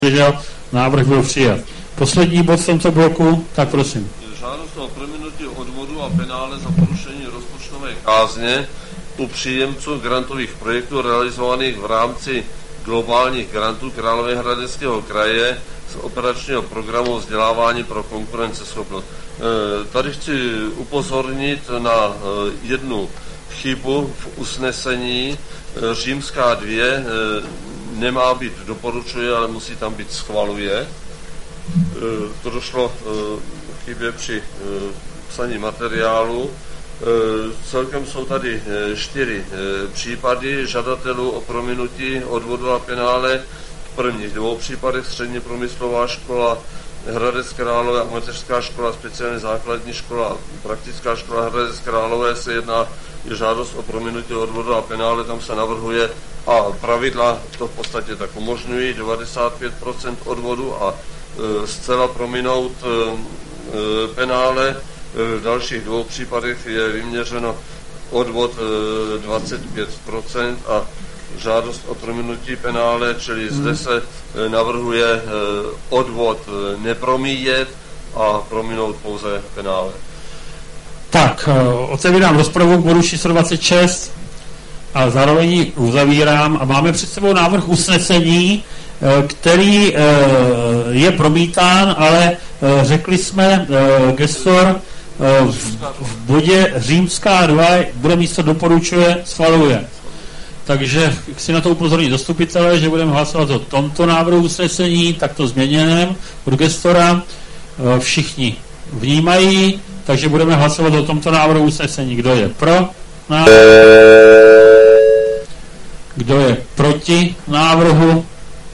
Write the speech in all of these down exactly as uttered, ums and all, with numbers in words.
Že návrh byl přijat. Poslední bod v tomto bloku, tak prosím. Žádost o prominutí odvodu a penále za porušení rozpočtové kázně u příjemců grantových projektů realizovaných v rámci globálních grantů Královéhradeckého kraje z operačního programu vzdělávání pro konkurenceschopnost. Tady chci upozornit na jednu chybu v usnesení. Římská dvě nemá být doporučuje, ale musí tam být schvaluje. To došlo k chybě při psaní materiálu. Celkem jsou tady čtyři případy žadatelů o prominutí odvodu a penále. V prvních dvou případech středně průmyslová škola Hradec Králové a mateřská škola, speciální základní škola, praktická škola Hradec Králové se jedná je žádost o prominutí odvodu a penále, tam se navrhuje a pravidla to v podstatě tak umožňují devadesát pět procent odvodu a e, zcela prominout e, e, penále. V dalších dvou případech je vyměřeno odvod e, dvacet pět procent a žádost o prominutí penále, čili hmm. zde se e, navrhuje e, odvod e, nepromíjet a prominout pouze penále. Tak, otevírám rozpravu k bodu číslo dvacet šest a zároveň ji uzavírám a máme před sebou návrh usnesení, který je promítán, ale řekli jsme, gestor v bodě římská dva bude místo doporučuje, schvaluje. Takže chci na to upozornit zastupitele, že budeme hlasovat o tomto návrhu usnesení, takto změněném od gestora. Všichni vnímají, takže budeme hlasovat o tomto návrhu usnesení. Kdo je pro návrh? Kdo je proti návrhu?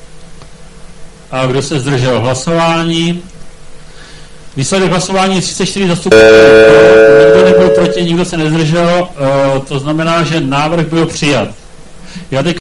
A kdo se zdržel hlasování? Výsledek hlasování třicet čtyři zastupitelů. Nikdo nebyl proti, nikdo se nezdržel. To znamená, že návrh byl přijat. Já teď